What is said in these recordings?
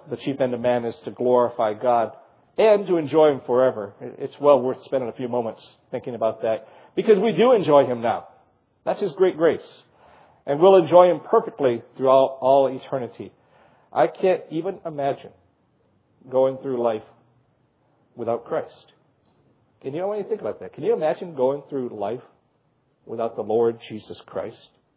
the chief end of man is to glorify God and to enjoy Him forever. It's well worth spending a few moments thinking about that, because we do enjoy Him now. That's His great grace. And we'll enjoy Him perfectly throughout all eternity. I can't even imagine going through life without Christ. Can you, when you think about that, can you imagine going through life without the Lord Jesus Christ?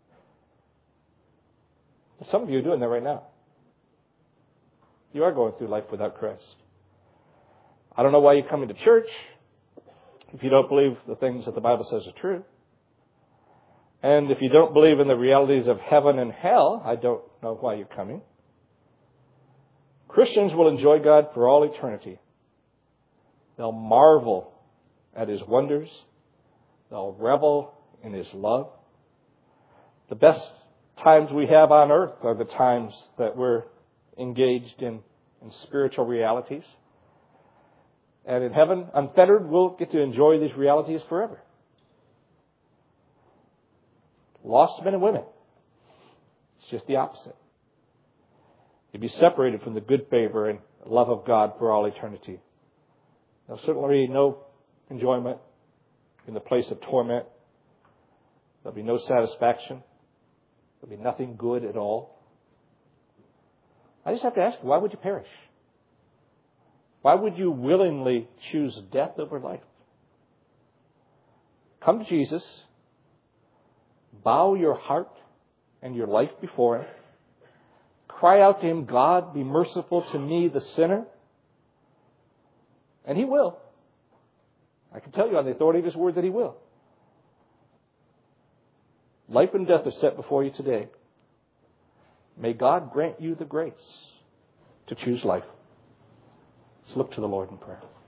Some of you are doing that right now. You are going through life without Christ. I don't know why you're coming to church if you don't believe the things that the Bible says are true. And if you don't believe in the realities of heaven and hell, I don't know why you're coming. Christians will enjoy God for all eternity. They'll marvel at His wonders. They'll revel in His love. The best times we have on earth are the times that we're engaged in spiritual realities. And in heaven, unfettered, we'll get to enjoy these realities forever. Lost men and women, it's just the opposite. You'll be separated from the good favor and love of God for all eternity. There'll certainly be no enjoyment in the place of torment. There'll be no satisfaction. There'll be nothing good at all. I just have to ask, why would you perish? Why would you willingly choose death over life? Come to Jesus. Bow your heart and your life before Him. Cry out to Him, God, be merciful to me, the sinner. And He will. I can tell you on the authority of His word that He will. Life and death are set before you today. May God grant you the grace to choose life. Let's look to the Lord in prayer.